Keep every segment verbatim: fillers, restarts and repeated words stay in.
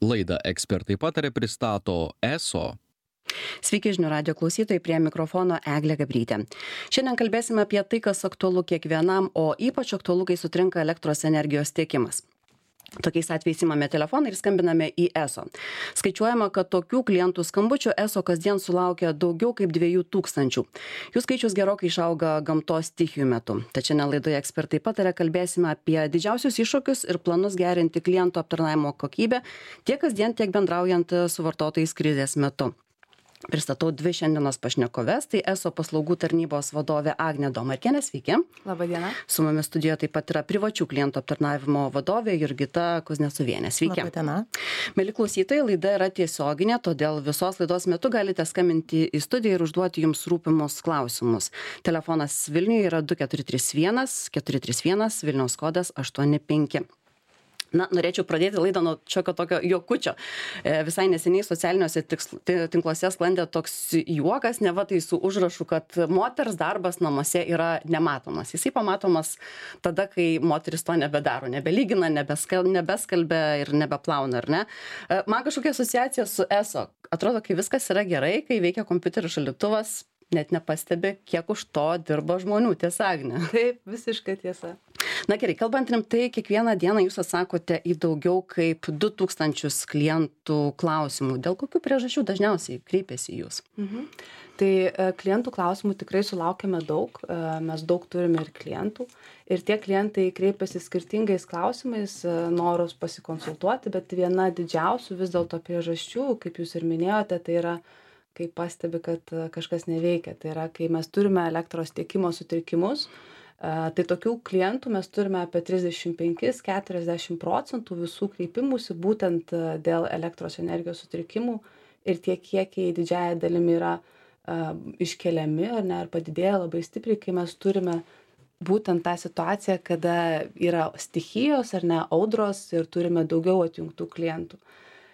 Laidą Ekspertai pataria pristato eso. Sveiki žinių radijo klausytojai, prie mikrofono Eglė Gabrytė. Šiandien kalbėsime apie tai, kas aktualu kiekvienam, o ypač aktualu, kai sutrinka elektros energijos tiekimas. Tokiais atvejais imame telefoną ir skambiname į eso. Skaičiuojama, kad tokių klientų skambučių eso kasdien sulaukia daugiau kaip dviejų tūkstančių. Jų skaičius gerokai išauga gamtos stichijų metu. Tačiau nelaidoje Ekspertai pataria kalbėsime apie didžiausius iššūkius ir planus gerinti klientų aptarnavimo kokybę tiek kasdien, tiek bendraujant su vartotojais krizės metu. Pristatau dvi šiandienos pašnekoves, tai eso paslaugų tarnybos vadovė Agnė Domarkienė, sveiki. Labą dieną. Su mumis studijoje taip pat yra privačių klientų aptarnavimo vadovė Jurgita Kuznecovienė, sveiki. Labą dieną. Mieli klausytojai, laida yra tiesioginė, todėl visos laidos metu galite skambinti į studiją ir užduoti jums rūpimus klausimus. Telefonas Vilniuje yra du keturi trys vienas keturi trys vienas, Vilniaus kodas aštuoni penki. Na, norėčiau pradėti laidą nuo šiokio tokio juokučio. E, visai neseniai socialiniuose tiksl, tinkluose sklandė toks juokas, neva tai su užrašu, kad moters darbas namuose yra nematomas. Jisai pamatomas tada, kai moteris to nebedaro, nebelygina, nebeskal, nebeskalbia ir nebeplauna, ar ne? E, man kažkokia asociacija su eso. Atrodo, kai viskas yra gerai, kai veikia kompiuterio šaldytuvas, net nepastebi, kiek už to dirba žmonių, tiesa, Agne? Taip, visiškai tiesa. Na gerai, kalbant rimtai, kiekvieną dieną jūs atsakote į daugiau kaip du tūkstančius klientų klausimų. Dėl kokių priežasčių dažniausiai kreipiasi jūs? Mhm. Tai e, klientų klausimų tikrai sulaukėme daug, e, mes daug turime ir klientų. Ir tie klientai kreipiasi skirtingais klausimais, e, noros pasikonsultuoti, bet viena didžiausių vis dėlto priežasčių, kaip jūs ir minėjote, tai yra kai pastebi, kad kažkas neveikia. Tai yra, kai mes turime elektros tiekimo sutrikimus, tai tokių klientų mes turime apie trisdešimt penki iki keturiasdešimt procentų visų kreipimusi būtent dėl elektros energijos sutrikimų ir tie kiekiai didžiąja dalimi yra uh, iškeliami ar ne, ar padidėja labai stipriai, kai mes turime būtent tą situaciją, kada yra stichijos ar ne, audros ir turime daugiau atjungtų klientų.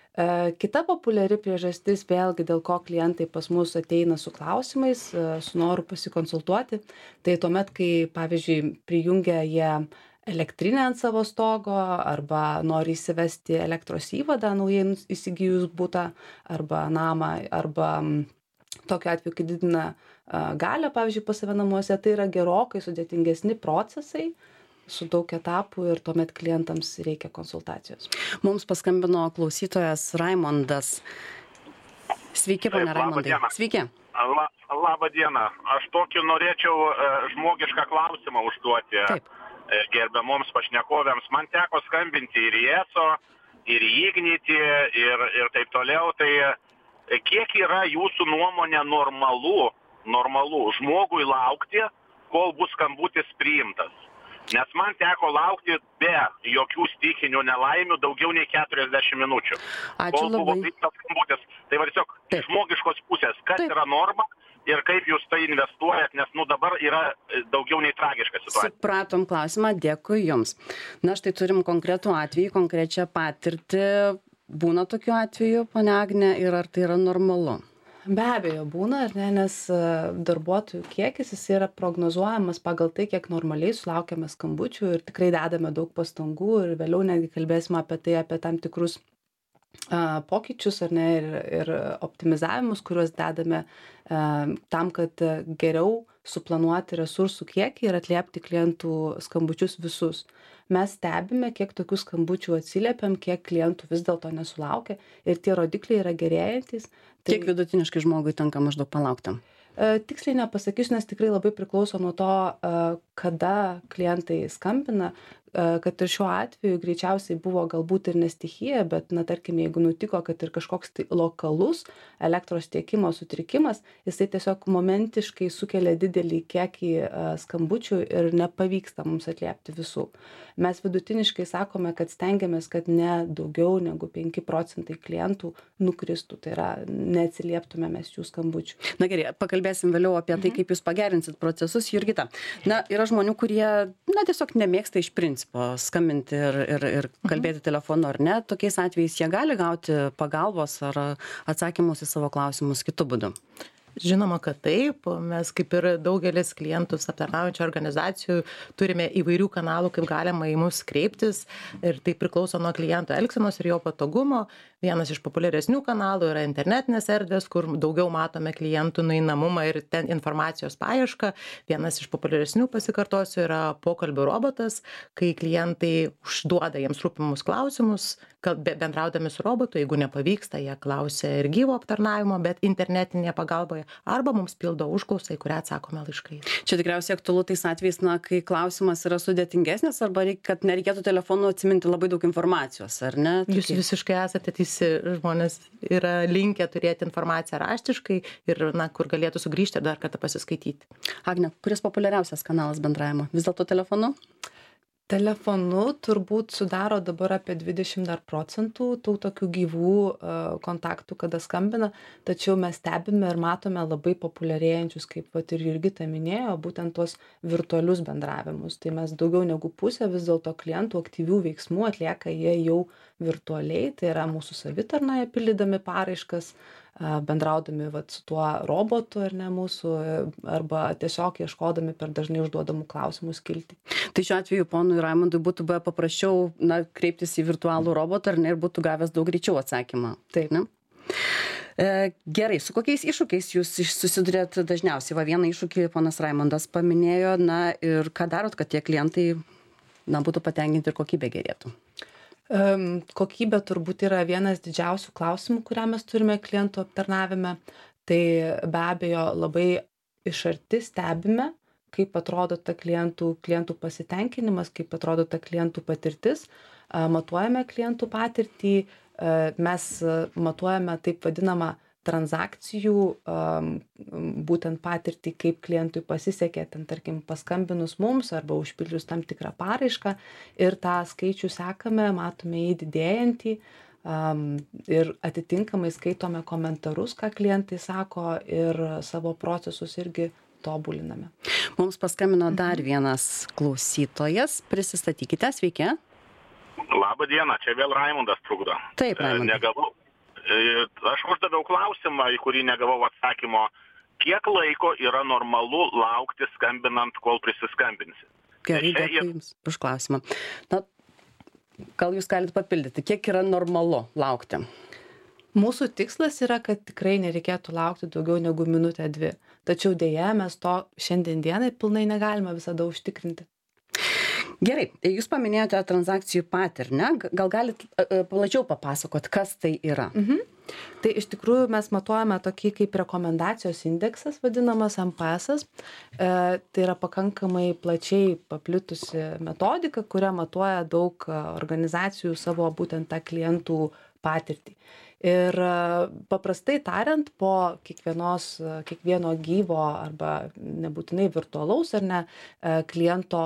Kita populiari priežastis, vėlgi dėl ko klientai pas mus ateina su klausimais, su noru pasikonsultuoti, tai tuomet, kai, pavyzdžiui, prijungia jie elektrinę ant savo stogo arba nori įsivesti elektros įvadą naujai įsigijus butą arba namą, arba tokiu atveju, kai didina galią, pavyzdžiui, pas save namuose, tai yra gerokai sudėtingesni procesai, su daug etapų ir tuomet klientams reikia konsultacijos. Mums paskambino klausytojas Raimondas. Sveiki, ponia Raimondai. Sveiki. La, labą dieną. Aš tokį norėčiau uh, žmogišką klausimą užduoti uh, gerbiamoms pašnekovėms. Man teko skambinti ir į eso, ir į Ignitį, ir, ir taip toliau. Tai uh, kiek yra jūsų nuomonė normalu, normalu žmogui laukti, kol bus skambutis priimtas? Nes man teko laukti be jokių stichinių nelaimių daugiau nei keturiasdešimt minučių. Ačiū kol buvo priimtas skambutis. Tai va tiesiog iš žmogiškos pusės, kas Taip. yra norma ir kaip jūs tai investuojat, nes nu dabar yra daugiau nei tragiška situacija. Supratom klausimą, dėkui jums. Na štai turim konkretų atvejį, konkrečią patirtį. Būna tokių atvejų, ponia Agnė, ir ar tai yra normalu? Be abejo būna, ar ne, nes darbuotojų kiekis jis yra prognozuojamas pagal tai, kiek normaliai sulaukiame skambučių ir tikrai dedame daug pastangų ir vėliau netgi kalbėsime apie tai, apie tam tikrus a, pokyčius ar ne, ir, ir optimizavimus, kuriuos dedame a, tam, kad geriau suplanuoti resursų kiekį ir atliepti klientų skambučius visus. Mes stebime, kiek tokių skambučių atsiliepiam, kiek klientų vis dėlto nesulaukia ir tie rodikliai yra gerėjantis. Tai... Kiek vidutiniškai žmogui tenka maždaug palaukti? E, tiksliai nepasakysiu, nes tikrai labai priklauso nuo to, e, kada klientai skambina, e, kad ir šiuo atveju greičiausiai buvo galbūt ir ne stichija, bet, na, tarkim, jeigu nutiko, kad ir kažkoks tai lokalus elektros tiekimo sutrikimas, jisai tiesiog momentiškai sukelia didelį kiekį e, skambučių ir nepavyksta mums atliepti visų. Mes vidutiniškai sakome, kad stengiamės, kad ne daugiau negu penki procentai klientų nukristų, tai yra neatsilieptume mes jų skambučių. Na gerai, pakalbėsim vėliau apie tai, kaip jūs pagerinsit procesus, Jurgita. Na, yra žmonių, kurie, na, tiesiog nemėgsta iš principo skambinti ir, ir, ir kalbėti telefonu ar ne. Tokiais atvejais jie gali gauti pagalbos ar atsakymus į savo klausimus kitu būdu. Žinoma, kad taip. Mes kaip ir daugelis klientus aptarnaujančių organizacijų turime įvairių kanalų, kaip galima į mus kreiptis ir tai priklauso nuo kliento elgsenos ir jo patogumo. Vienas iš populiaresnių kanalų yra internetinės erdvės, kur daugiau matome klientų nueinamumą ir ten informacijos paiešką. Vienas iš populiaresnių, pasikartosiu, yra pokalbių robotas, kai klientai užduoda jiems rūpimus klausimus, bendraudami su robotu, jeigu nepavyksta, jie klausia ir gyvo aptarnavimo, bet internetinėje pagalboje, arba mums pildo užklausą, į kurią atsakome laiškai. Čia tikriausiai aktualu tais atvejais, na, kai klausimas yra sudėtingesnis, arba reik, kad nereikėtų telefonu atsiminti labai daug informacijos, ar ne? Jūs visiškai esate teisi, žmonės yra linkę turėti informaciją raštiškai ir, na, kur galėtų sugrįžti ir dar kartą pasiskaityti. Agne, kuris populiariausias kanalas bendravimo? Vis dėlto telefonu? Telefonu turbūt sudaro dabar apie dvidešimt dar procentų tų tokių gyvų uh, kontaktų, kada skambina, tačiau mes stebime ir matome labai populiarėjančius, kaip vat ir Jurgita minėjo, būtent tuos virtualius bendravimus. Tai mes daugiau negu pusę vis dėlto klientų aktyvių veiksmų atlieka jie jau virtualiai, tai yra mūsų savitarnoje pildydami paraiškas, bendraudami vat su tuo robotu ar ne mūsų, arba tiesiog ieškodami per dažnai užduodamų klausimų skiltį. Tai šiuo atveju ponui Raimundui būtų buvę paprasčiau, na, kreiptis į virtualų robotą, ar ne, ir būtų gavęs daug greičiau atsakymą. Taip. Ne? E, gerai, su kokiais iššūkiais jūs susidurėt dažniausiai? Va, vieną iššūkį ponas Raimundas paminėjo, na, ir ką darot, kad tie klientai, na, būtų patenkinti ir kokybė gerėtų? Um, kokybė turbūt yra vienas didžiausių klausimų, kurią mes turime klientų aptarnavime. Tai be abejo labai iš arti stebime, kaip atrodo ta klientų, klientų pasitenkinimas, kaip atrodo ta klientų patirtis. Uh, matuojame klientų patirtį, uh, mes matuojame taip vadinamą transakcijų, um, būtent patirtį, kaip klientui pasisekė, ten tarkim paskambinus mums arba užpildžius tam tikrą paraišką, ir tą skaičių sekame, matome jį didėjantį, um, ir atitinkamai skaitome komentarus, ką klientai sako, ir savo procesus irgi tobuliname. Mums paskambino dar vienas klausytojas, prisistatykite, sveiki. Labą dieną, čia vėl Raimundas trukdo. Taip, Raimundas. Negavau. Aš uždaviau klausimą, į kurį negavau atsakymo, kiek laiko yra normalu laukti skambinant, kol prisiskambinsi. Gerai, dėkui Jums už klausimą. Na, gal Jūs galite papildyti, kiek yra normalu laukti? Mūsų tikslas yra, kad tikrai nereikėtų laukti daugiau negu minutę dvi. Tačiau dėja, mes to šiandien dienai pilnai negalime visada užtikrinti. Gerai, jūs paminėjote transakcijų patirtį, ne? Gal galit plačiau papasakot, kas tai yra? Mhm. Tai iš tikrųjų mes matuojame tokį kaip rekomendacijos indeksas, vadinamas M P S-as. E, tai yra pakankamai plačiai paplitusi metodika, kurią matuoja daug organizacijų savo būtent tą klientų patirtį. Ir paprastai tariant, po kiekvienos, kiekvieno gyvo arba nebūtinai virtualaus ar ne kliento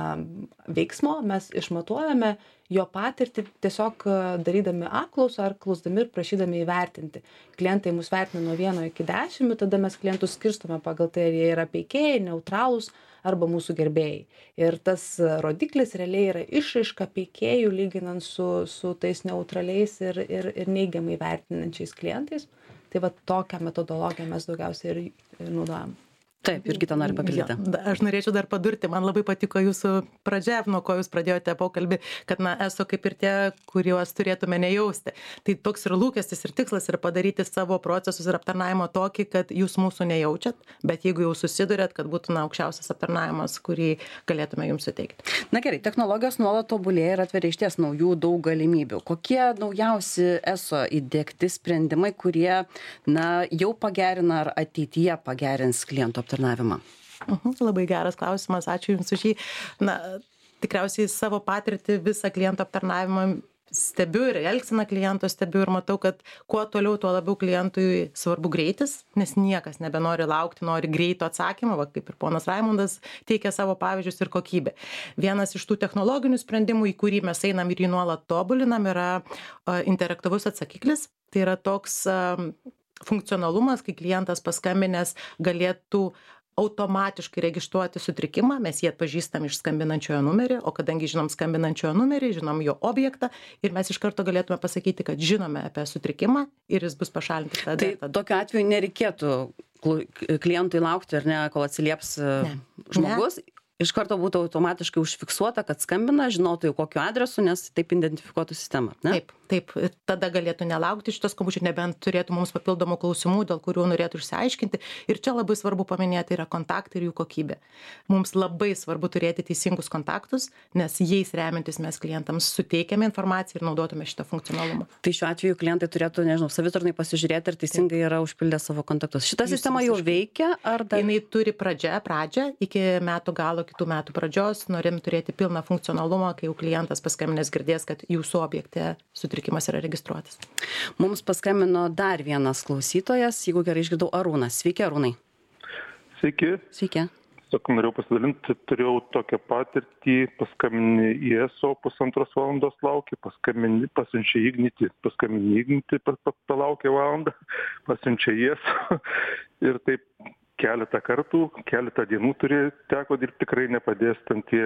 veiksmo mes išmatuojame jo patirtį, tiesiog darydami apklausą ar klausdami ir prašydami įvertinti. Klientai mus vertina nuo vieno iki dešimt, tada mes klientus skirstome pagal tai, ar jie yra peikėjai, neutralūs arba mūsų gerbėjai. Ir tas rodiklis realiai yra išraiška peikėjų lyginant su, su tais neutraliais ir, ir, ir neigiamai vertinančiais klientais. Tai va tokią metodologiją mes daugiausiai ir, ir naudojam. Taip, Jurgita nori papildyti. Ja, aš norėčiau dar padurti, man labai patiko jūsų pradžia, nuo ko jūs pradėjote pokalbį, kad na, esu kaip ir tie, kuriuos turėtume nejausti. Tai toks ir lūkestis ir tikslas yra padaryti savo procesus ir aptarnavimo tokį, kad jūs mūsų nejaučiat, bet jeigu jau susidurėt, kad būtų na, aukščiausias aptarnavimas, kurį galėtume jums suteikti. Na gerai, technologijos nuolat tobulėja ir atveria išties naujų daug galimybių. Kokie naujausi eso įdiegti sprendimai, kurie na, jau pagerina ar ateityje pagerins klientų aptarnavimą? Uh-huh, labai geras klausimas, ačiū Jums už jį. Na, tikriausiai savo patirtį visą klientų aptarnavimą stebiu ir elgseną kliento stebiu ir matau, kad kuo toliau, tuo labiau klientui svarbu greitis, nes niekas nebenori laukti, nori greito atsakymo, va, kaip ir ponas Raimundas teikia savo pavyzdžius, ir kokybė. Vienas iš tų technologinių sprendimų, į kurį mes einam ir jį nuolat tobulinam, yra uh, interaktyvus atsakiklis. Tai yra toks uh, funkcionalumas, kai klientas paskambinęs galėtų automatiškai registruoti sutrikimą, mes jį atpažįstam iš skambinančiojo numerį, o kadangi žinom skambinančiojo numerį, žinom jo objektą ir mes iš karto galėtume pasakyti, kad žinome apie sutrikimą ir jis bus pašalintas. Tada, tai tada. Tokiu atveju nereikėtų klientui laukti, ar ne, kol atsilieps ne. žmogus. Ne. Iš karto būtų automatiškai užfiksuota, kad skambina, žinotų jau kokiu adresu, nes taip identifikuotų sistemą. Ne? Taip. taip, tada galėtų nelaukti šito skambučio, nebent turėtų mums papildomų klausimų, dėl kurių norėtų išsiaiškinti. Ir čia labai svarbu paminėti yra kontaktai ir jų kokybė. Mums labai svarbu turėti teisingus kontaktus, nes jais remiantis mes klientams suteikiame informaciją ir naudotume šitą funkcionalumą. Tai šiuo atveju klientai turėtų, nežinau, savitarnai pasižiūrėti, ar teisingai yra užpildę savo kontaktus. Šita sistema jau veikia, ar dar? Jinai turi pradžią, pradžią iki metų galo, kitų metų pradžios. Norim turėti pilną funkcionalumą, kai jau klientas paskambinęs girdės, kad jūsų objekte sutrikimas yra registruotas. Mums paskambino dar vienas klausytojas, jeigu gerai išgirdau, Arūnas. Sveiki, Arūnai. Sveiki. Sveiki. Tiesiog norėjau pasidalinti, turėjau tokią patirtį, paskambini į eso, pusantros valandos laukia, paskambini, pasiunčia Ignitį, paskambini Ignitį, palaukia valandą, pasiunčia į eso ir taip keletą kartų, keletą dienų turi, teko dirbti, tikrai nepadės ten tie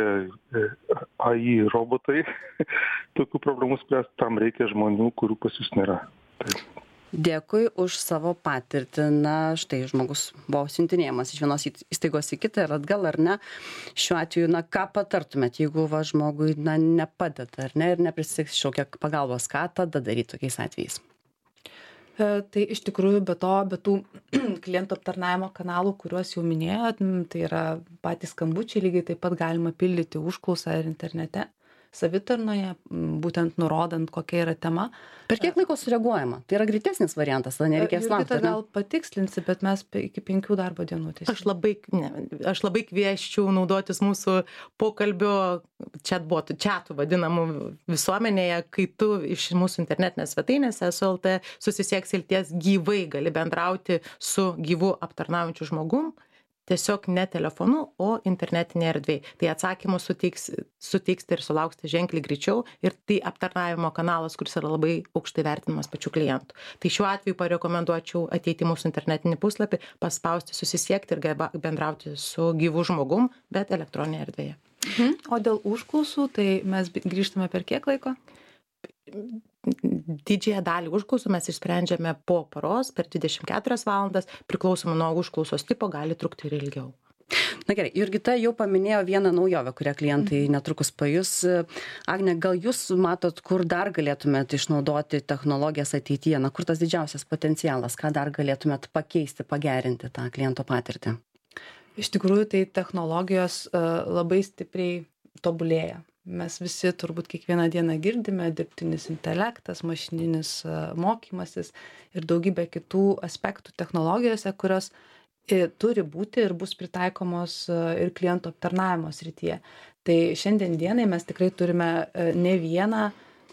A I robotai. Tokių problemų spręsti, tam reikia žmonių, kurių pas jūs nėra. Tai. Dėkui už savo patirtį. Na, štai žmogus buvo siuntinėjamas iš vienos įstaigos į kitą ir atgal, ar ne? Šiuo atveju, na, ką patartumėt, jeigu va žmogui, na, nepadeda, ar ne, ir neprisišaukia pagalbos, ką tada daryti tokiais atvejais? Tai iš tikrųjų be to, be tų klientų aptarnavimo kanalų, kuriuos jau minėjot, tai yra patys skambučiai, lygiai taip pat galima pildyti užklausą ir internete, savitarnoje, būtent nurodant, kokia yra tema. Per kiek laiko sureaguojama? Tai yra greitesnis variantas, tada nereikės laukti. Jurgita gal patikslinsi, bet mes iki penkių darbo dienų. Tiesiog. Aš labai, ne, aš labai kvieščiau naudotis mūsų pokalbio chatbotų, chatų vadinamų visuomenėje, kai tu iš mūsų internetinės svetainės S L T susisieksi ir ties gyvai gali bendrauti su gyvu aptarnaujančiu žmogum. Tiesiog ne telefonu, o internetinėje erdvėje. Tai atsakymus suteiks, suteiksite ir sulauksite ženkliai greičiau ir tai aptarnavimo kanalas, kuris yra labai aukštai vertinamas pačių klientų. Tai šiuo atveju parekomenduočiau ateiti į mūsų internetinį puslapį, paspausti, susisiekti ir bendrauti su gyvu žmogum, bet elektroninėje erdvėje. Mhm. O dėl užklausų, tai mes grįžtame per kiek laiko? Didžiąją dalį užklausų mes išsprendžiame po paros, per dvidešimt keturias valandas, priklausomai nuo užklausos tipo gali trukti ir ilgiau. Na gerai, Jurgita jau paminėjo vieną naujovę, kurią klientai netrukus pajus. Agne, gal jūs matot, kur dar galėtumėt išnaudoti technologijas ateityje, na kur tas didžiausias potencialas, ką dar galėtumėt pakeisti, pagerinti tą kliento patirtį? Iš tikrųjų, tai technologijos uh, labai stipriai tobulėja. Mes visi turbūt kiekvieną dieną girdime dirbtinis intelektas, mašininis mokymasis ir daugybė kitų aspektų technologijose, kurios turi būti ir bus pritaikomos ir klientų aptarnavimo srityje. Tai šiandien dienai mes tikrai turime ne vieną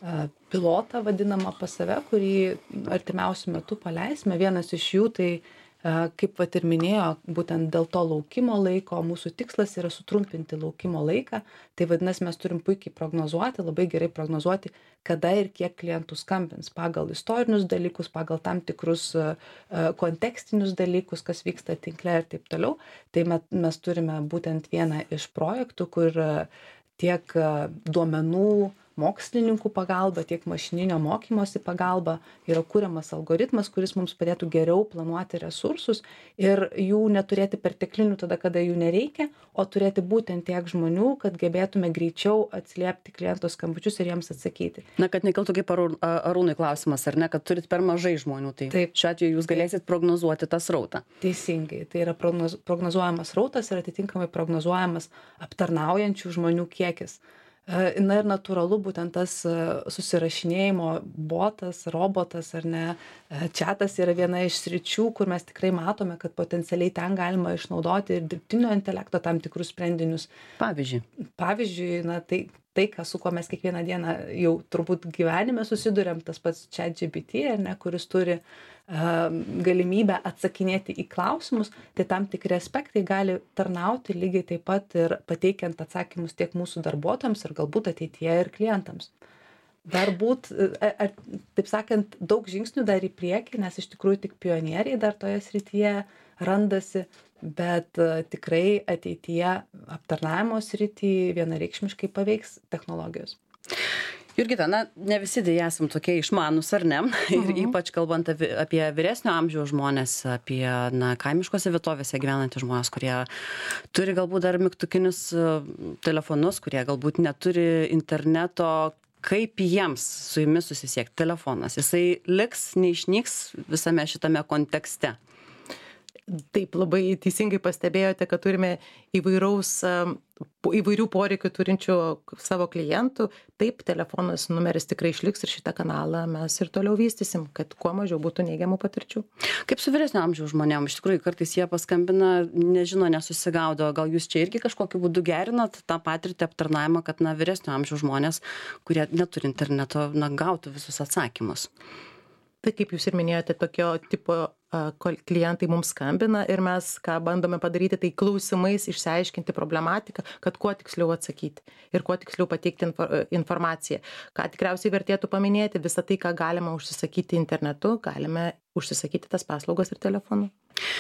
pilotą vadinamą pas save, kurį artimiausiu metu paleisime. Vienas iš jų tai kaip vat ir minėjo, būtent dėl to laukimo laiko, mūsų tikslas yra sutrumpinti laukimo laiką, tai vadinasi, mes turim puikiai prognozuoti, labai gerai prognozuoti, kada ir kiek klientų skambins pagal istorinius dalykus, pagal tam tikrus kontekstinius dalykus, kas vyksta tinkle ir taip toliau. Tai mes turime būtent vieną iš projektų, kur tiek duomenų mokslininkų pagalba, tiek mašininio mokymosi pagalba yra kuriamas algoritmas, kuris mums padėtų geriau planuoti resursus ir jų neturėti perteklinių tada, kada jų nereikia, o turėti būtent tiek žmonių, kad gebėtume greičiau atsiliepti kliento skambučius ir jiems atsakyti. Na, kad nekeltų kaip Arūnui klausimas, ar ne, kad turit per mažai žmonių, tai Taip. Šiuo atveju jūs galėsit prognozuoti tą srautą. Teisingai, tai yra prognoz, prognozuojamas srautas ir atitinkamai prognozuojamas aptarnaujančių žmonių kiekis. Na ir natūralu būtent tas susirašinėjimo botas, robotas ar ne, chatas yra viena iš sričių, kur mes tikrai matome, kad potencialiai ten galima išnaudoti ir dirbtinio intelekto tam tikrus sprendinius. Pavyzdžiui. Pavyzdžiui, na tai, tai ką, su kuo mes kiekvieną dieną jau turbūt gyvenime susiduriam, tas pats ChatGPT, ar ne, kuris turi galimybę atsakinėti į klausimus, tai tam tikri aspektai gali tarnauti lygiai taip pat ir pateikiant atsakymus tiek mūsų darbuotojams ir galbūt ateityje ir klientams. Dar būt, ar, taip sakant, daug žingsnių dar į priekį, nes iš tikrųjų tik pionieriai dar toje srityje randasi, bet tikrai ateityje aptarnavimo srity vienareikšmiškai paveiks technologijos. Jurgita, na, ne visi dėja esam tokie išmanūs, ar ne? Ir mhm. ypač kalbant apie vyresnio amžiaus žmonės, apie na, kaimiškose vietovėse gyvenantys žmonės, kurie turi galbūt dar mygtukinius telefonus, kurie galbūt neturi interneto. kaip jiems su jumis susisiekti? Telefonas, jisai liks, neišnyks visame šitame kontekste? Taip, labai teisingai pastebėjote, kad turime įvairaus, įvairių poreikių turinčių savo klientų. Taip, telefonas numeris tikrai išliks ir šitą kanalą mes ir toliau vystysim, kad kuo mažiau būtų neigiamų patirčių. Kaip su vyresnio amžiaus žmonėm? Iš tikrųjų, kartais jie paskambina, nežino, nesusigaudo. Gal jūs čia irgi kažkokiu būdu gerinat tą patirtį aptarnavimą, kad na, vyresnio amžiaus žmonės, kurie neturi interneto, na, gautų visus atsakymus? Tai kaip jūs ir minėjote, tokio tipo a, klientai mums skambina ir mes, ką bandome padaryti, tai klausimais išsiaiškinti problematiką, kad kuo tiksliau atsakyti ir kuo tiksliau pateikti info, informaciją. Ką tikriausiai vertėtų paminėti, visą tai, ką galima užsisakyti internetu, galime užsisakyti tas paslaugas ir telefonu.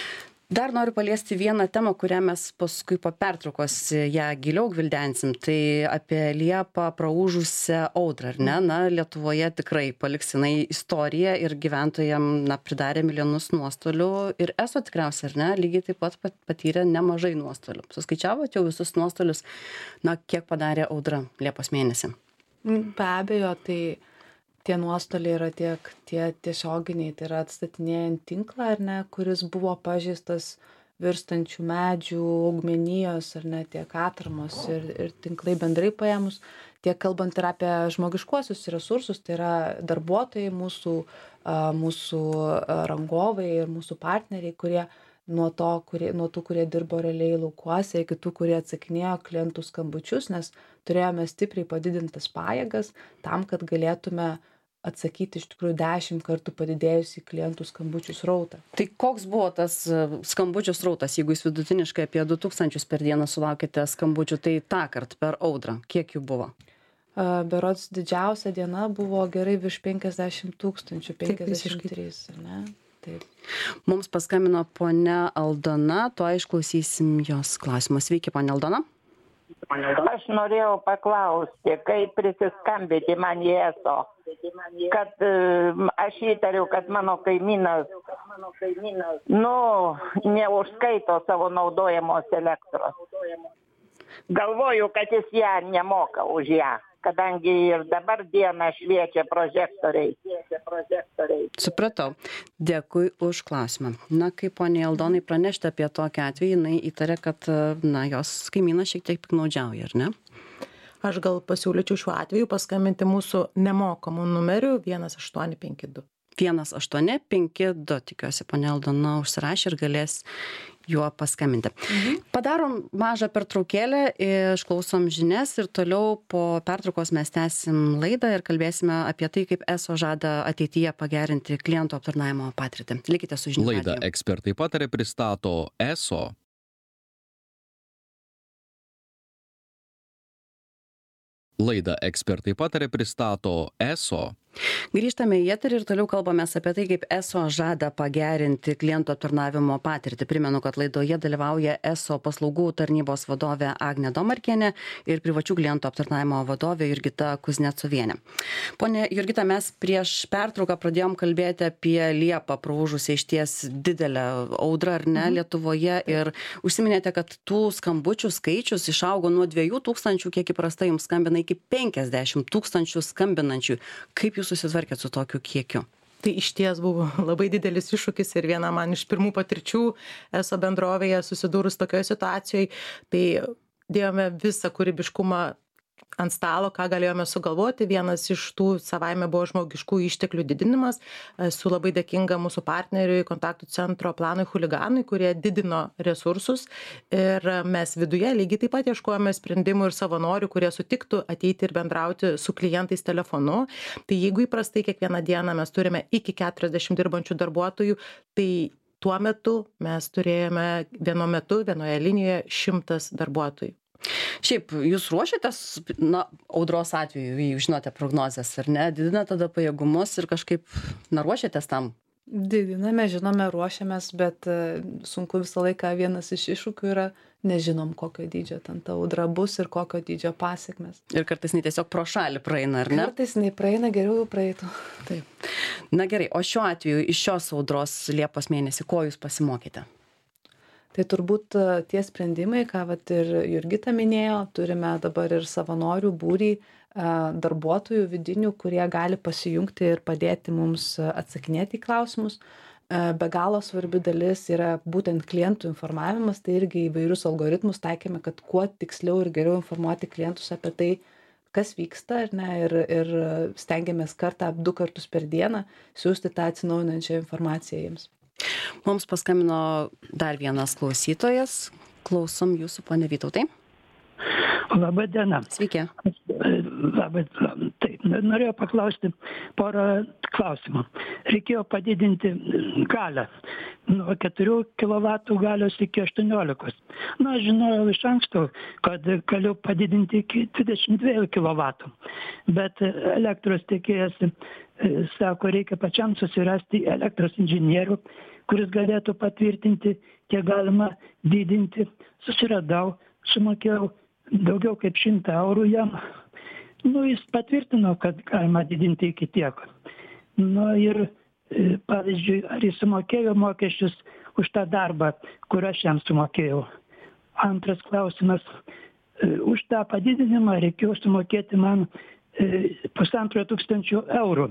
Dar noriu paliesti vieną temą, kurią mes paskui po pertraukos ją giliau gvildensim. Tai apie Liepą praūžusią audrą, ar ne? Na, Lietuvoje tikrai paliks jinai istoriją ir gyventojam, na, pridarė milijonus nuostolių. Ir eso tikriausiai, ar ne? Lygiai taip pat patyrė nemažai nuostolių. Suskaičiavote jau visus nuostolius, na, kiek padarė audra Liepos mėnesį? Be abejo, tai tie nuostoliai yra tiek tie tiesioginiai, tai yra atstatinėjant tinklą, ar ne, kuris buvo pažeistas virstančių medžių, augmenijos, ar ne, tiek atramos ir, ir tinklai bendrai paėmus, tiek kalbant ir apie žmogiškuosius resursus, tai yra darbuotojai, mūsų, mūsų rangovai ir mūsų partneriai, kurie nuo, to, kurie, nuo tų, kurie dirbo realiai laukuose, iki tų, kurie atsakinėjo klientų skambučius, nes turėjome stipriai padidintas pajėgas tam, kad galėtume atsakyti iš tikrųjų dešimt kartų padidėjusį klientų skambučių srautą. Tai koks buvo tas skambučių srautas, jeigu jūs vidutiniškai apie du tūkstančius per dieną sulaukėte skambučių, tai tąkart per audrą, kiek jų buvo? Berods didžiausia diena buvo gerai virš penkiasdešimt tūkstančių, penkiasdešimt trys, ne? Taip. Mums paskambino ponia Aldona, to išklausysim jos klausimą. Sveiki, ponia Aldona. Aš norėjau paklausti, kaip prisiskambyti man į eso, kad aš įtariu, kad mano kaimynas, nu, neužskaito savo naudojamos elektros. Galvoju, kad jis ją nemoka už ją, kadangi ir dabar dieną šviečia prožektoriai. Supratau. Dėkui už klausimą. Na, kaip poniai Aldonai pranešti apie tokį atvejį, jinai įtarė, kad, na, jos kaimynas šiek tiek piknaudžiauja, ar ne? Aš gal pasiūlyčiau šiuo atveju paskambinti mūsų nemokamų numerių vienas aštuoni penki du. vienas aštuoni penki du. Tikiuosi, ponia Aldona užsirašė ir galės juo paskambinti. Mhm. Padarom mažą pertraukėlę, išklausom žinias ir toliau po pertraukos mes tęsim laidą ir kalbėsime apie tai, kaip eso žada ateityje pagerinti klientų aptarnavimo patirtį. Likite su žinių radiju. Laidą Ekspertai pataria pristato eso. Laidą Ekspertai pataria pristato eso. Grįžtame į eterį ir toliau kalbamės apie tai, kaip eso žada pagerinti klientų aptarnavimo patirtį. Primenu, kad laidoje dalyvauja eso paslaugų tarnybos vadovė Agnė Domarkienė ir privačių klientų aptarnavimo vadovė Jurgita Kuznecovienė. Pone Jurgita, mes prieš pertrauką pradėjom kalbėti apie Liepą praūžusią išties didelę audrą, ar ne, Lietuvoje, ir užsiminėte, kad tų skambučių skaičius išaugo nuo dviejų tūkstančių, kiek įprastai jums skambina, iki penkiasdešimt tūkstančių skambinančių. Kaip jūs susitvarkėt su tokiu kiekiu? Tai išties buvo labai didelis iššūkis ir viena man iš pirmų patirčių eso bendrovėje susidūrus tokioje situacijoje. Tai dėjome visą kūrybiškumą ant stalo, ką galėjome sugalvoti. Vienas iš tų savaime buvo žmogiškų išteklių didinimas. Esu labai dėkinga mūsų partneriui, kontaktų centro Planui Chuliganui, kurie didino resursus. Ir mes viduje lygiai taip pat ieškojame sprendimų ir savanorių, kurie sutiktų ateiti ir bendrauti su klientais telefonu. Tai jeigu įprastai kiekvieną dieną mes turime iki keturiasdešimt dirbančių darbuotojų, tai tuo metu mes turėjome vienu metu, vienoje linijoje šimtas darbuotojų. Šiaip, jūs ruošiatės, na, audros atveju, jūs žinote prognozes, ar ne, didina tada pajėgumus ir kažkaip, na, ruošiatės tam? Didiname, žinome, ruošiamės, bet sunku visą laiką vienas iš iššūkių yra, nežinom, kokio dydžio ten ta audra bus ir kokio dydžio pasiekmes. Ir kartais jinai tiesiog pro šalį praeina, ar ne? Kartais jinai praeina, geriau jau praeitų. Taip. Na gerai, o šiuo atveju iš šios audros Liepos mėnesį, ko jūs pasimokėte? Tai turbūt tie sprendimai, ką vat ir Jurgita minėjo, turime dabar ir savanorių būrį darbuotojų vidinių, kurie gali pasijungti ir padėti mums atsakinėti į klausimus. Be galo svarbi dalis yra būtent klientų informavimas, tai irgi įvairius algoritmus taikėme, kad kuo tiksliau ir geriau informuoti klientus apie tai, kas vyksta, ar ne, ir, ir stengiamės kartą, du kartus per dieną siūsti tą atsinaujinančią informaciją jiems. Mums paskambino dar vienas klausytojas. Klausom jūsų, ponia Vytautai. Labą dieną. Sveiki. Labą, taip, norėjau paklausti porą klausimų. Reikėjo padidinti galią nuo keturių kilovatų galios iki aštuoniolikos. Na, aš žinojau iš anksto, kad galiu padidinti iki dvidešimt dviejų kilovatų. Bet elektros tiekėjas sako, reikia pačiam susirasti elektros inžinierių, kuris galėtų patvirtinti, kiek galima didinti. Susiradau, sumokėjau daugiau kaip šimtą eurų jam. Nu, jis patvirtino, kad galima didinti iki tiek. Nu, ir pavyzdžiui, ar jis sumokėjo mokesčius už tą darbą, kur aš jam sumokėjau. Antras klausimas, už tą padidinimą reikėjo sumokėti man pusantro tūkstančio eurų,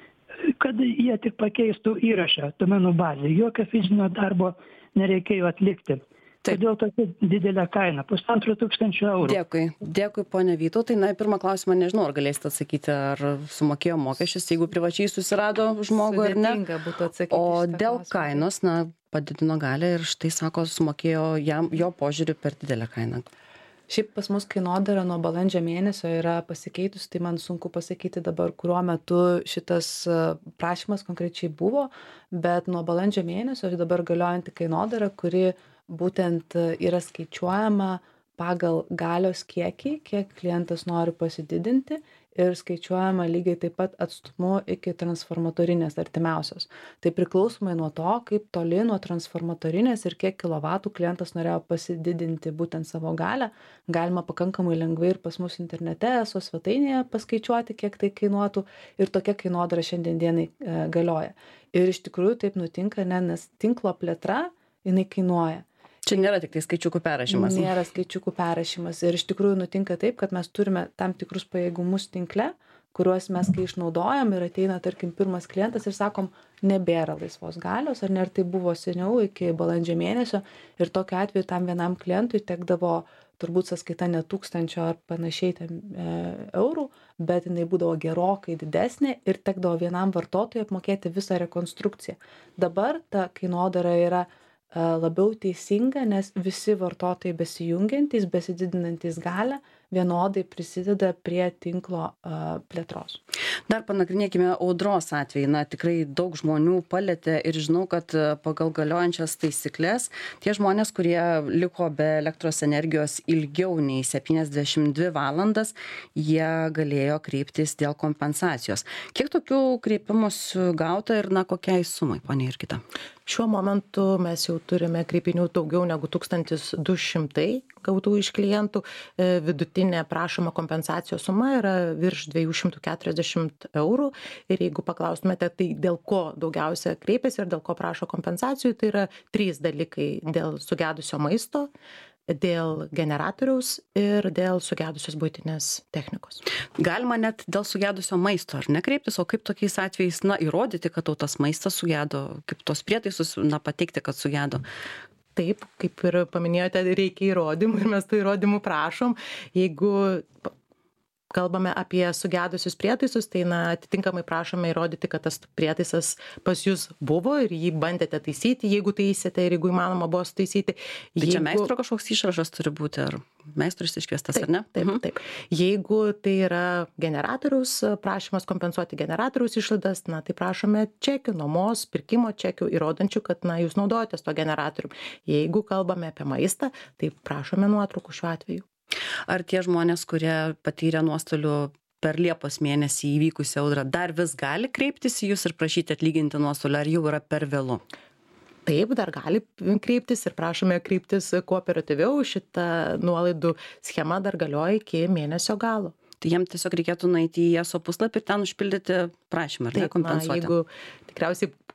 kad jie tik pakeistų įrašą duomenų bazėje. Jokio fizinio darbo nereikėjo atlikti. Taip. Kodėl tokia didelė kaina? Pusantro tūkstančio eurų. Dėkui. Dėkui, ponia Vytautai. Na, pirmą klausimą nežinau, ar galėsite atsakyti, ar sumokėjo mokesčius, jeigu privačiai susirado žmogų ar ne. Būtų atsakyti O šitą dėl klausimą. kainos, na, padidino galią ir štai, sako, sumokėjo jam, jo požiūrį per didelę kainą. Šiaip pas mus kainodara nuo balandžio mėnesio yra pasikeitusi, tai man sunku pasakyti dabar, kuriuo metu šitas prašymas konkrečiai buvo, bet nuo balandžio mėnesio dabar galiojanti kainodara, kuri būtent yra skaičiuojama pagal galios kiekį, kiek klientas nori pasididinti ir skaičiuojama lygiai taip pat atstumu iki transformatorinės artimiausios. Tai priklausomai nuo to, kaip toli nuo transformatorinės ir kiek kilovatų klientas norėjo pasididinti būtent savo galią, galima pakankamai lengvai ir pas mus internete, eso svetainėje paskaičiuoti, kiek tai kainuotų ir tokia kainodara šiandien dienai e, galioja. Ir iš tikrųjų taip nutinka, ne, nes tinklo plėtra, jinai kainuoja. Čia nėra tik tai skaičiukų perrašymas. Nėra skaičiukų perrašymas. Ir iš tikrųjų nutinka taip, kad mes turime tam tikrus pajėgumus tinkle, kuriuos mes kai išnaudojam ir ateina, tarkim, pirmas klientas ir sakom, nebėra laisvos galios, ar ne, ir tai buvo seniau iki balandžio mėnesio. Ir tokiu atveju tam vienam klientui tekdavo turbūt sąskaita ne tūkstančio ar panašiai ten, e, eurų, bet jinai būdavo gerokai didesnė ir tekdavo vienam vartotojui apmokėti visą rekonstrukciją. Dabar ta kainodara yra labiau teisinga, nes visi vartotojai besijungiantys, besididinantys galią vienodai prisideda prie tinklo uh, plėtros. Dar panagrinėkime audros atvejį. Na, tikrai daug žmonių palėtė ir žinau, kad pagal galiojančias taisyklės tie žmonės, kurie liko be elektros energijos ilgiau nei septyniasdešimt dvi valandas, jie galėjo kreiptis dėl kompensacijos. Kiek tokių kreipimusių gauta ir na, kokiai sumai, ponia Jurgita? Šiuo momentu mes jau turime kreipinių daugiau negu tūkstantis du šimtai gautų iš klientų. Vidutinė prašoma kompensacijos suma yra virš dviejų šimtų keturiasdešimt eurų. Ir jeigu paklaustumėte, tai dėl ko daugiausia kreipiasi ir dėl ko prašo kompensacijų, tai yra trys dalykai: dėl sugedusio maisto, dėl generatoriaus ir dėl sugedusios buitinės technikos. Galima net dėl sugedusio maisto, ar ne, kreiptis, o kaip tokiais atvejais, na, įrodyti, kad tau tas maistas sugedo, kaip tos prietaisus, na, pateikti, kad sugedo? Taip, kaip ir paminėjote, reikia įrodymų ir mes tų įrodymų prašom. Jeigu kalbame apie sugedusius prietaisus, tai na, atitinkamai prašome įrodyti, kad tas prietaisas pas jūs buvo ir jį bandėte taisyti, jeigu taisėte ir jeigu įmanoma buvo sutaisyti. Tai jeigu... čia meistro kažkoks išrašas turi būti, ar meistras iškviestas, taip, ar ne? Taip, mhm. taip. Jeigu tai yra generatoriaus prašymas kompensuoti generatoriaus išlaidas, na, tai prašome čekių, nuomos, pirkimo čekių, įrodančių, kad na, jūs naudojatės to generatorium. Jeigu kalbame apie maistą, tai prašome nuotraukų šiuo atveju. Ar tie žmonės, kurie patyrė nuostolių per Liepos mėnesį įvykusią audrą, dar vis gali kreiptis į jūs ir prašyti atlyginti nuostolį, ar jau yra per vėlu? Taip, dar gali kreiptis ir prašome kreiptis kuo operatyviau. Šita nuolaidų schema dar galioja iki mėnesio galo. Tai jiem tiesiog reikėtų nueiti į eso puslapį ir ten užpildyti prašymą, ar ne, kompensuoti? Na, jeigu tikriausiai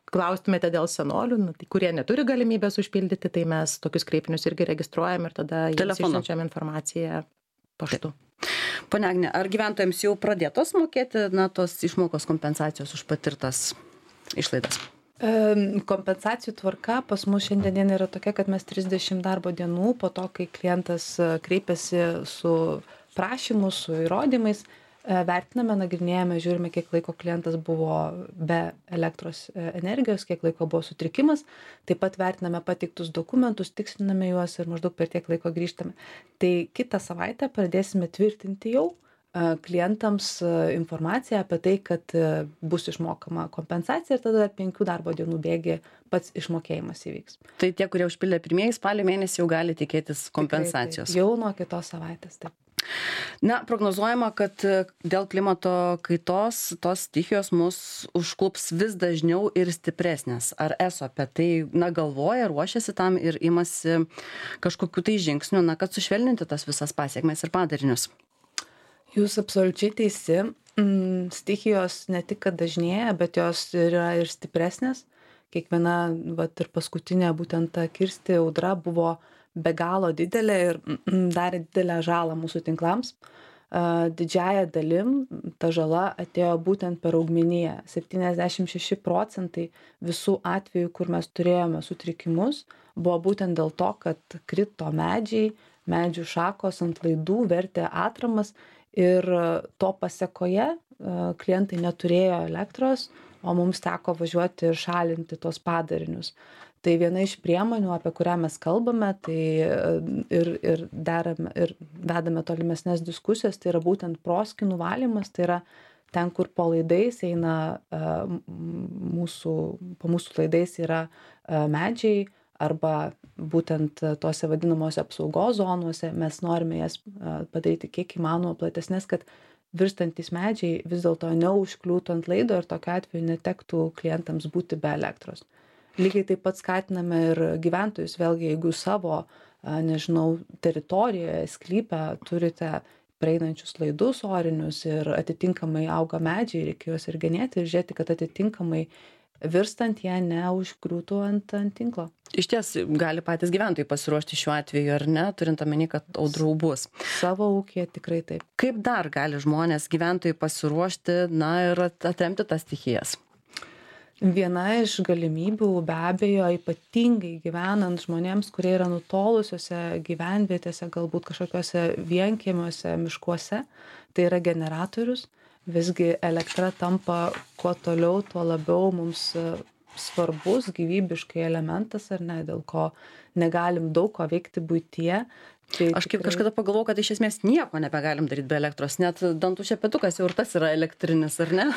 klaustumėte dėl senolių, na, tai kurie neturi galimybės užpildyti, tai mes tokius kreipinius irgi registruojam ir tada jiems išsiunčiam informaciją paštu. Ponia Agne, ar gyventojams jau pradėtos mokėti, na, tos išmokos kompensacijos už patirtas išlaidas? Kompensacijų tvarka pas mus šiandien yra tokia, kad mes trisdešimt darbo dienų po to, kai klientas kreipiasi su prašymu, su įrodymais, vertiname, nagrinėjame, žiūrime, kiek laiko klientas buvo be elektros energijos, kiek laiko buvo sutrikimas, taip pat vertiname pateiktus dokumentus, tiksliname juos ir maždaug per tiek laiko grįžtame. Tai kitą savaitę pradėsime tvirtinti jau klientams informaciją apie tai, kad bus išmokama kompensacija ir tada penkių darbo dienų bėgyje pats išmokėjimas įvyks. Tai tie, kurie užpildė pirmieji spalio mėnesį, jau gali tikėtis kompensacijos. Tikrai, tai, jau nuo kitos savaitės, taip. Na, prognozuojama, kad dėl klimato kaitos tos stichijos mus užklups vis dažniau ir stipresnės. Ar eso apie tai, na, galvoja, ruošiasi tam ir imasi kažkokių tai žingsnių, na, kad sušvelninti tas visas pasiekmes ir padarinius? Jūs absoliučiai teisi. Stichijos ne tik, kad dažnėja, bet jos yra ir stipresnės. Kiekviena, vat, ir paskutinė būtent ta kirsti audra buvo be galo didelė ir darė didelę žalą mūsų tinklams. Didžiąja dalim ta žala atėjo būtent per augmeniją. septyniasdešimt šeši procentai visų atvejų, kur mes turėjome sutrikimus, buvo būtent dėl to, kad krito medžiai, medžių šakos ant laidų, vertė atramas. Ir to pasekoje klientai neturėjo elektros, o mums teko važiuoti ir šalinti tos padarinius. Tai viena iš priemonių, apie kurią mes kalbame, tai ir, ir, derame, ir vedame tolimesnės diskusijas, tai yra būtent proskynų valymas, tai yra ten, kur po laidais eina mūsų, po mūsų laidais yra medžiai, arba būtent tose vadinamose apsaugos zonuose mes norime jas padaryti kiek įmanoma platesnės, kad virstantys medžiai vis dėlto neužkliūtų ant laido ir tokiu atveju netektų klientams būti be elektros. Lygiai taip pat skatiname ir gyventojus, vėlgi, jeigu savo, nežinau, teritorijoje, sklype turite praeinančius laidus orinius ir atitinkamai auga medžiai, reikia juos ir genėti ir žiūrėti, kad atitinkamai virstant jie neužkliūtų ant, ant tinklo. Iš ties gali patys gyventojai pasiruošti šiuo atveju, ar ne, turint omeny, kad audrų bus. Savo ūkyje tikrai taip. Kaip dar gali žmonės, gyventojai pasiruošti, na, ir atremti tas stichijas? Viena iš galimybių, be abejo, ypatingai gyvenant žmonėms, kurie yra nutolusiuose gyvenvietėse, galbūt kažkokiuose vienkiemiuose, miškuose, tai yra generatorius. Visgi elektra tampa kuo toliau, tuo labiau mums svarbus gyvybiškai elementas, ar ne, dėl ko negalim daug ko veikti buityje. Tai Aš kaip tikrai... kažkada pagalvojau, kad iš esmės nieko nebegalim daryti be elektros, net dantų šepetukas jau ir tas yra elektrinis, ar ne?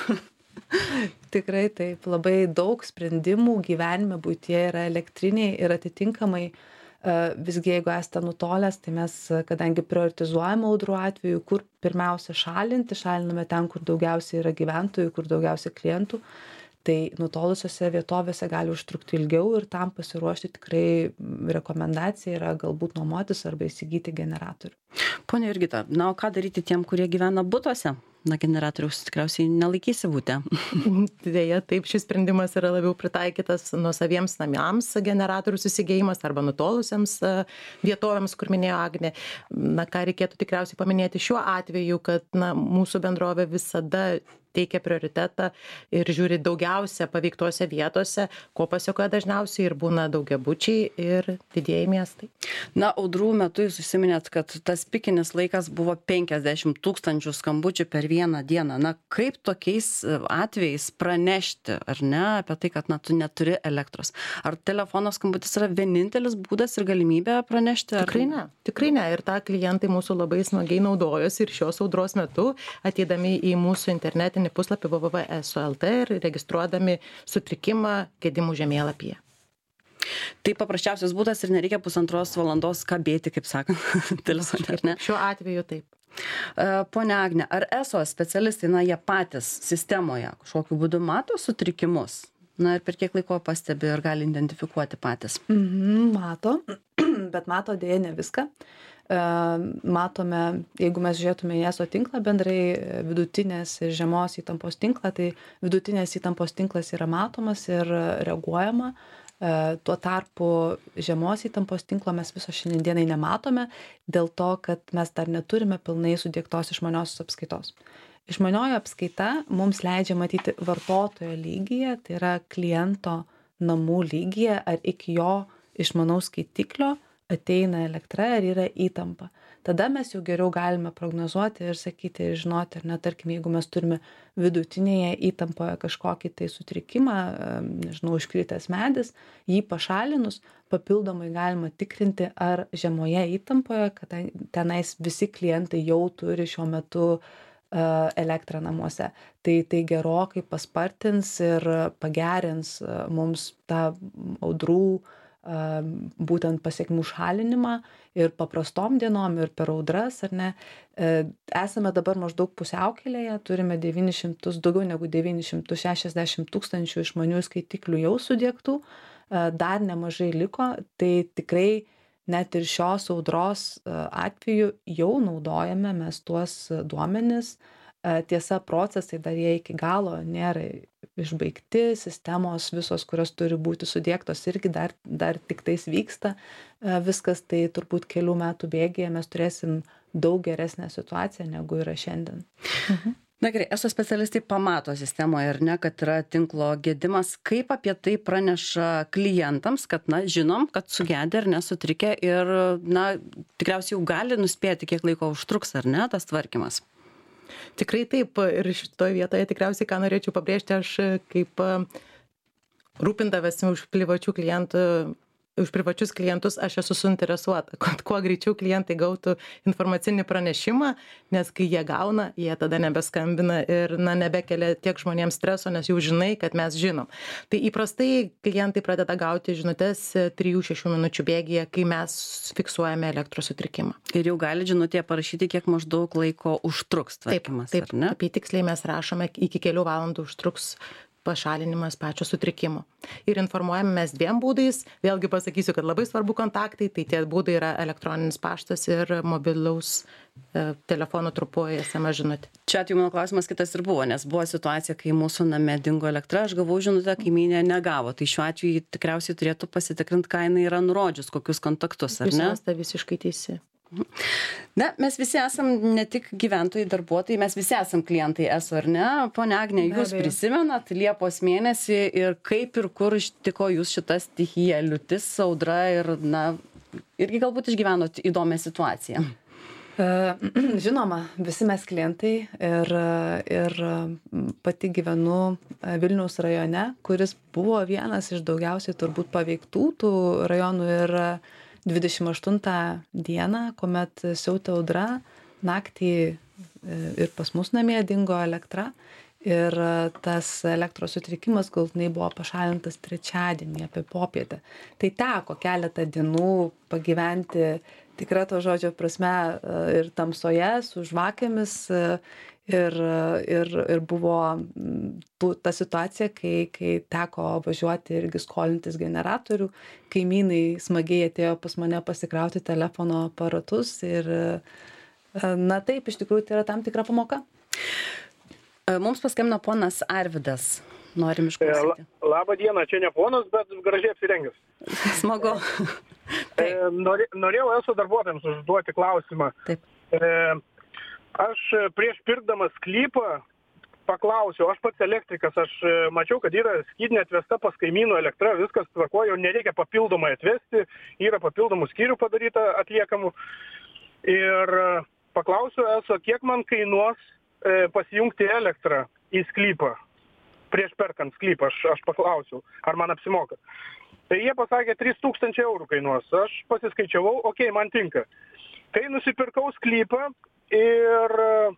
Tikrai taip, labai daug sprendimų gyvenime buityje yra elektriniai ir atitinkamai visgi jeigu esate nutolęs, tai mes, kadangi prioritizuojame audrų atveju, kur pirmiausia šalinti, šaliname ten, kur daugiausiai yra gyventojų, kur daugiausiai klientų, tai nutolusiose vietovėse gali užtrukti ilgiau ir tam pasiruošti tikrai rekomendacija yra galbūt nuomotis arba įsigyti generatorių. Pone Jurgita, na, o ką daryti tiem, kurie gyvena butuose? Na, generatoriaus tikriausiai nelaikysi bute. Deja, taip, šis sprendimas yra labiau pritaikytas nuosaviems namams generatorių susigėjimas arba nutolusiems vietovėms, kur minėjo Agnė. Na, ką reikėtų tikriausiai paminėti šiuo atveju, kad na, mūsų bendrovė visada teikia prioritetą ir žiūri daugiausia paveiktose vietose, ko pasekoja dažniausiai ir būna daugiabučiai ir didieji miestai. Na, audrų metu jūs užsiminėt, kad tas pikinis laikas buvo penkiasdešimt tūkstančių skambučių per vieną dieną. Na, kaip tokiais atvejais pranešti, ar ne, apie tai, kad na, tu neturi elektros? Ar telefono skambutis yra vienintelis būdas ir galimybė pranešti? Ar... Tikrai ne, tikrai ne. Ir tą klientai mūsų labai smagiai naudojosi ir šios audros metu, ateidami į mūsų internetinį puslapį w w w taškas eso taškas l t ir registruodami sutrikimą gedimų žemėlapyje. Tai paprasčiausias būdas ir nereikia pusantros valandos kabėti, kaip sakant, telefone, ar ne? Šiuo atveju taip. Pone Agne, ar eso specialistai, na, jie patys sistemoje kažkokiu būdu mato sutrikimus? Na ir per kiek laiko pastebi ir gali identifikuoti patys? Mhm, mato, bet mato dėja ne viską. matome, jeigu mes žiūrėtume į eso tinklą bendrai, vidutinės ir žemos įtampos tinklą, tai vidutinės įtampos tinklas yra matomas ir reaguojama. Tuo tarpu žemos įtampos tinklo mes viso šiandienai nematome, dėl to, kad mes dar neturime pilnai sudiegtos išmaniosios apskaitos. Išmanioji apskaita mums leidžia matyti vartotojo lygyje, tai yra kliento namų lygyje, ar iki jo išmanaus skaitiklio ateina elektra, ar yra įtampa. Tada mes jau geriau galime prognozuoti ir sakyti, ir žinoti, ar ne, tarkim, jeigu mes turime vidutinėje įtampoje kažkokį tai sutrikimą, nežinau, iškritęs medis, jį pašalinus, papildomai galima tikrinti, ar žemoje įtampoje, kad tenais visi klientai jau turi šiuo metu elektrą namuose. Tai, tai gerokai paspartins ir pagerins mums tą audrų būtent pasiekmių šalinimą ir paprastom dienom, ir per audras, ar ne. Esame dabar maždaug pusiaukelėje, turime devynis šimtus, daugiau negu devynis šimtus šešiasdešimt tūkstančių išmanių skaitiklių jau sudiegtų, dar nemažai liko, tai tikrai net ir šios audros atveju jau naudojame mes tuos duomenis. Tiesa, procesai dar jie iki galo nėra išbaigti, sistemos visos, kurios turi būti sudiegtos, irgi dar, dar tik tais vyksta viskas, tai turbūt kelių metų bėgyje mes turėsim daug geresnę situaciją, negu yra šiandien. Mhm. Na gerai, eso specialistai pamato sistemoje, ar ne, kad yra tinklo gedimas. Kaip apie tai praneša klientams, kad, na, žinom, kad sugedė ar nesutrikę ir, na, tikriausiai jau gali nuspėti, kiek laiko užtruks, ar ne, tas tvarkymas? Tikrai taip, ir šitoje vietoje tikriausiai, ką norėčiau pabrėžti, aš kaip rūpindavęs už privačių klientų, už privačius klientus, aš esu suinteresuota, kad kuo greičiau klientai gautų informacinį pranešimą, nes kai jie gauna, jie tada nebeskambina ir, na, nebekelia tiek žmonėms streso, nes jau žinai, kad mes žinom. Tai įprastai klientai pradeda gauti žinutes trijų šešių minučių bėgyje, kai mes fiksuojame elektros sutrikimą. Ir jau gali žinutėje parašyti, kiek maždaug laiko užtruks tvarkymas, taip, taip, ar ne? Apie tiksliai mes rašome, iki kelių valandų užtruks pašalinimas pačio sutrikimo. Ir informuojame mes dviem būdais. Vėlgi pasakysiu, kad labai svarbu kontaktai, tai tie būdai yra elektroninis paštas ir mobilaus e, telefono trupuoja es em es žinutė. Čia atveju mano klausimas kitas ir buvo, nes buvo situacija, kai mūsų name dingo elektra, aš gavau žinutę, kaimynė negavo. Tai šiuo atveju tikriausiai turėtų pasitikrinti, ką jinai yra nurodžius, kokius kontaktus, ar ne? Jūs esate visiškai teisi. Na, mes visi esam ne tik gyventojai, darbuotojai, mes visi esam klientai eso, ar ne? Pone Agne, jūs prisimenat Liepos mėnesį ir kaip ir kur ištiko jūs šitą stichiją, liūtis, audra ir, na, irgi galbūt išgyvenot įdomią situaciją. Žinoma, visi mes klientai ir, ir pati gyvenu Vilniaus rajone, kuris buvo vienas iš daugiausiai turbūt paveiktų tų rajonų ir dvidešimt aštuntą dieną, kuomet siautė audra, naktį ir pas mus namie dingo elektra ir tas elektros sutrikimas galutinai buvo pašalintas trečiadienį apie popietę. Tai teko keletą dienų pagyventi tikra to žodžio prasme ir tamsoje su žvakėmis ir, ir, ir buvo ta situacija, kai, kai teko važiuoti irgi skolintis generatorių, kaimynai smagiai atėjo pas mane pasikrauti telefono aparatus ir, na taip, iš tikrųjų tai yra tam tikra pamoka. Mums paskambino ponas Arvydas. Norim išklausyti. Labą dieną, čia ne ponas, bet gražiai apsirengęs. Smagu. Norėjau eso darbuotojams užduoti klausimą. Taip. Aš prieš pirkdamas sklypą paklausiau, aš pats elektrikas, aš mačiau, kad yra skydinė atvesta pas kaimynų elektra, viskas tvarkoja, nereikia papildomai atvesti, yra papildomų skyrių padaryta atliekamų. Ir paklausiau eso, kiek man kainuos pasijungti elektrą į sklypą. Prieš perkant sklypą, aš, aš paklausiau, ar man apsimoka. Tai jie pasakė, trys tūkstančiai eurų kainuos. Aš pasiskaičiavau, okei, okay, man tinka. Tai nusipirkau sklypą ir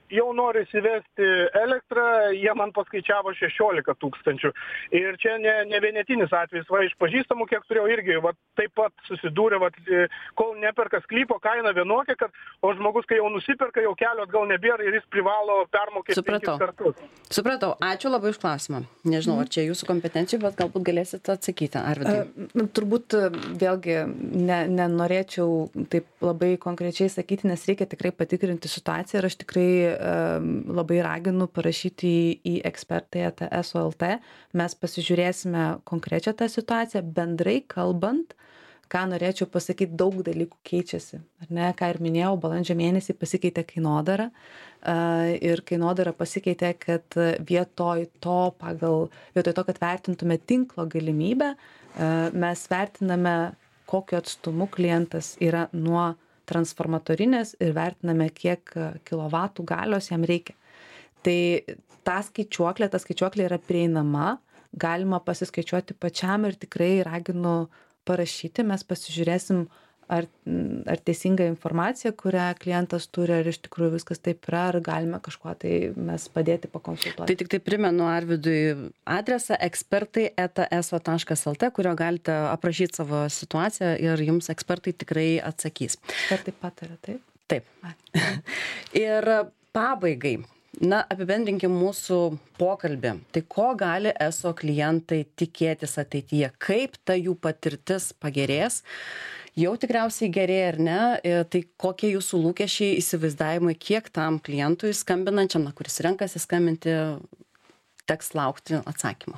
jau noriu įsivesti elektrą, jie man paskaičiavo šešiolika tūkstančių. Ir čia ne, ne vienetinis atvejis, va, iš pažįstamų, kiek turėjau irgi, va, taip pat susidūrė, va, kol neperka sklypo, kaina vienokia, kad, o žmogus, kai jau nusiperka, jau kelio atgal nebėra ir jis privalo permokėti penkis kartus. Supratau, ačiū labai už klausimą. Nežinau, ar čia jūsų kompetencijų, bet galbūt galėsite atsakyti. Arvydai. Uh, turbūt vėlgi ne, nenorėčiau taip labai konkrečiai sakyti, nes reikia tikrai patikrinti situaciją ir aš tikrai uh, labai raginu parašyti į, į ekspertai eta eso taškas lt. Mes pasižiūrėsime konkrečią tą situaciją, bendrai kalbant, ką norėčiau pasakyti, daug dalykų keičiasi. Ar ne, ką ir minėjau, balandžio mėnesį pasikeitė kainodara ir kainodara pasikeitė, kad vietoj to, pagal, vietoj to, kad vertintume tinklo galimybę, mes vertiname, kokiu atstumu klientas yra nuo transformatorinės ir vertiname, kiek kilovatų galios jam reikia. Tai ta skaičiuoklė, ta skaičiuoklė yra prieinama, galima pasiskaičiuoti pačiam ir tikrai raginu parašyti, mes pasižiūrėsim, ar, ar teisinga informacija, kurią klientas turi, ar iš tikrųjų viskas taip yra, ar galime kažkuo tai mes padėti pakonsultuoti. Tai tik tai primenu Arvydui adresą ekspertai eta eso taškas lt, kurio galite aprašyti savo situaciją ir jums ekspertai tikrai atsakys. Ekspertai pataria, taip? Taip. Ir pabaigai. Na, apibendrinkim mūsų pokalbį. Tai ko gali eso klientai tikėtis ateityje? Kaip ta jų patirtis pagerės? Jau tikriausiai gerėja ar ne? Tai kokie jūsų lūkesčiai, įsivaizdavimai, kiek tam klientui skambinančiam, na, kuris renkasi skambinti, teks laukti atsakymą?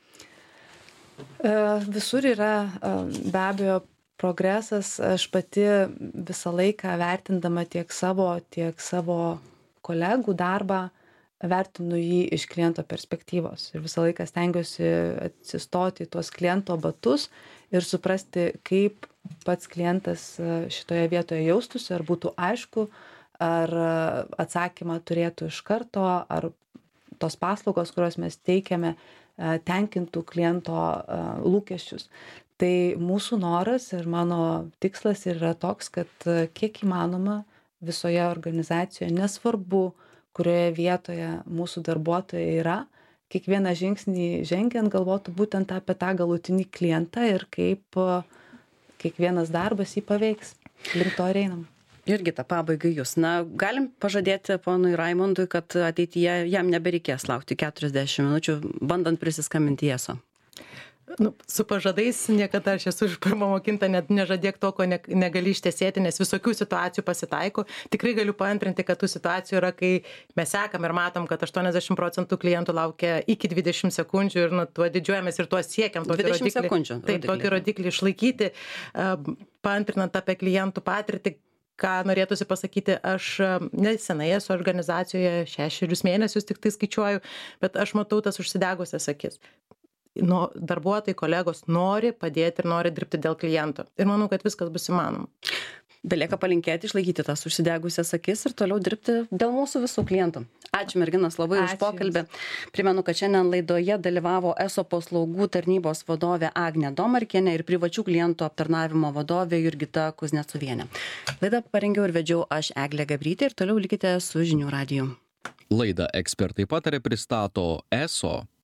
Visur yra be abejo progresas. Aš pati visą laiką vertindama tiek savo, tiek savo kolegų darbą, vertinu jį iš kliento perspektyvos ir visą laiką stengiuosi atsistoti į tuos kliento batus ir suprasti, kaip pats klientas šitoje vietoje jaustųsi, ar būtų aišku, ar atsakymą turėtų iš karto, ar tos paslaugos, kurios mes teikiame, tenkintų kliento lūkesčius. Tai mūsų noras ir mano tikslas yra toks, kad kiek įmanoma visoje organizacijoje, nesvarbu, kurioje vietoje mūsų darbuotojai yra, kiekvieną žingsnį žengiant galvotų būtent apie tą galutinį klientą ir kaip kiekvienas darbas jį paveiks. Link to ir einam. Jurgita, pabaigai jūs. Na, galim pažadėti ponui Raimondui, kad ateityje jam nebereikės laukti keturiasdešimt minučių, bandant prisiskambinti į eso. Nu, su pažadais niekada aš esu iš pirmo mokinta, net nežadėk to, ko ne, negali ištesėti, nes visokių situacijų pasitaiko. Tikrai galiu paantrinti, kad tų situacijų yra, kai mes sekam ir matom, kad aštuoniasdešimt procentų klientų laukia iki dvidešimt sekundžių ir nu, tuo didžiuojamės ir tuo siekiam tokį rodiklį. Sekundžių, taip, tokį rodiklį išlaikyti, paantrinant apie klientų patirtį. Ką norėtųsi pasakyti, aš nesenai esu organizacijoje šešerius mėnesius, tik tai skaičiuoju, bet aš matau tas užsidegusias akis. Nu, darbuotojai, kolegos nori padėti ir nori dirbti dėl kliento. Ir manau, kad viskas bus įmanoma. Belieka palinkėti, išlaikyti tas užsidegusias akis ir toliau dirbti dėl mūsų visų klientų. Ačiū merginos labai Ačiū už pokalbį. Primenu, kad šiandien laidoje dalyvavo eso paslaugų tarnybos vadovė Agnė Domarkienė ir privačių klientų aptarnavimo vadovė Jurgita Kuznecovienė. Laidą parengiau ir vedžiau aš, Eglė Gabrytė, ir toliau likite su Žinių radiju. Laidą Ekspertai pataria pristato eso.